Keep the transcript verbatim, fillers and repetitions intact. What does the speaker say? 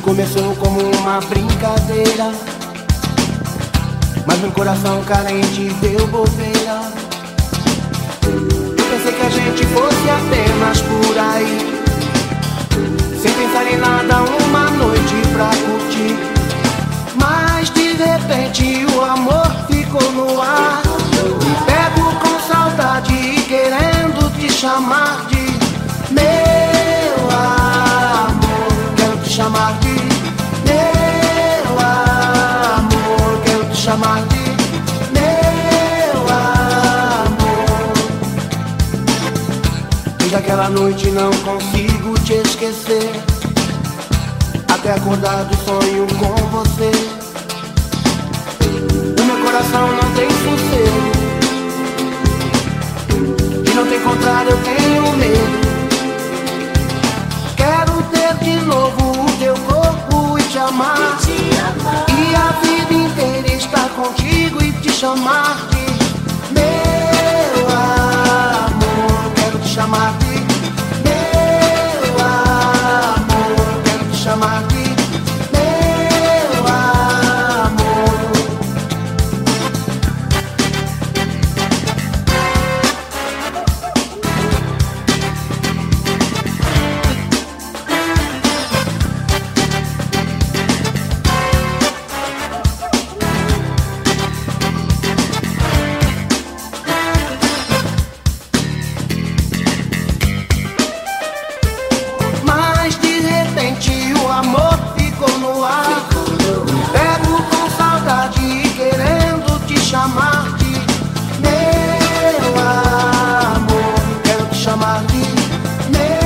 Começou como uma brincadeira, mas meu coração carente deu bobeira. Eu pensei que a gente fosse apenas por aí, sem pensar em nada, uma noite pra curtir. Mas de repente o amor ficou no ar. Me pego com saudade e querendo te chamar de meu amor. Quero te chamar de meu amor. Quero te chamar de meu amor. Desde aquela noite não consigo te esquecer, até acordar do sonho com você. O meu coração não tem sossego, de não te encontrar eu tenho medo. Quero ter de novo o teu corpo e te amar, e a vida inteira estar contigo e te chamar de meu amor. Quero te chamar de meu amor. Quero te chamar de meu amor. Mas de repente o amor ficou no ar. Pego com saudade e querendo te chamar de meu amor. Quero te chamar de meu